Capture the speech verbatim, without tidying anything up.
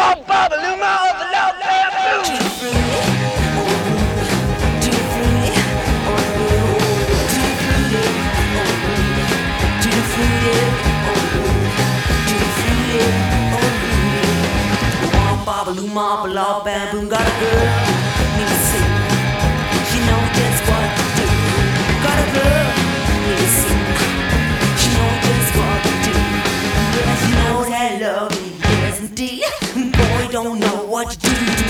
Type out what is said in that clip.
Luma, blah, bam, boom, got a girl, need to see. She know just what to do. Got a girl, need to see. She know just what to do. Yeah, she knows that love, yes indeed. Boy, don't know what to do.